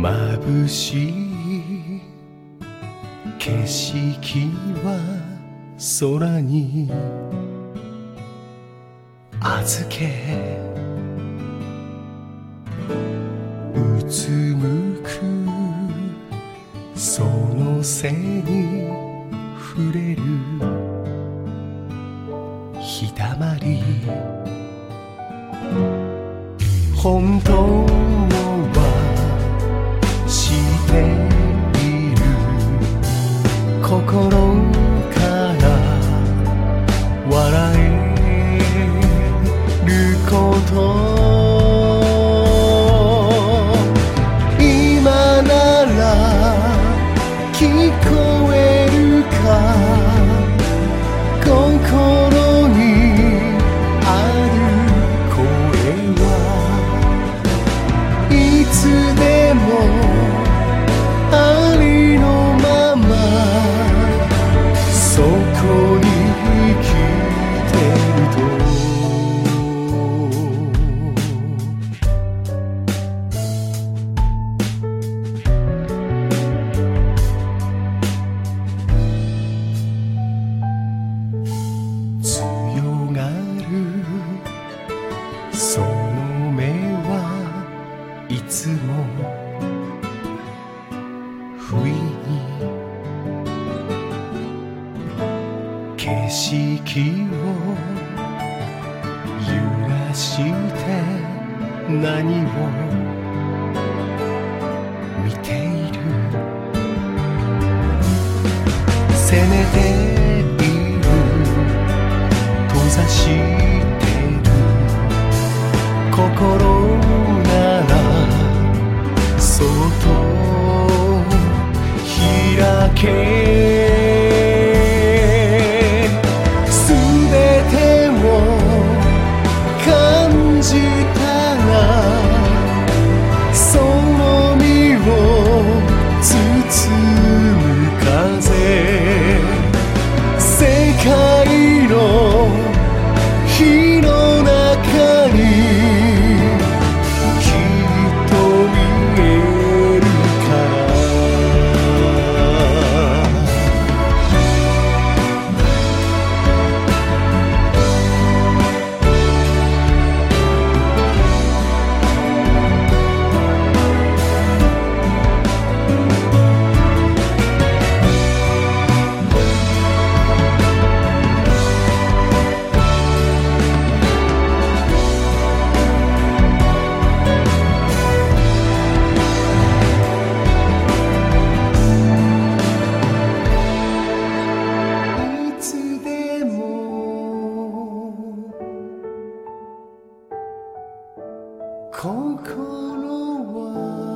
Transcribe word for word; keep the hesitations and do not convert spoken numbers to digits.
眩しい景色は空に預け、うつむくその背に触れる日だまり、本当は知っている、心から笑えること、今なら聞こえるか、心にある声はいつでもありのままそこに生きてると、強がるその目はいつも不意に景色を揺らして何を見ている、せめている閉ざしてる心ならそっと開け、すべてを感じたらその身を包む風、世界の火の中にきっと見えるから、いつでも心は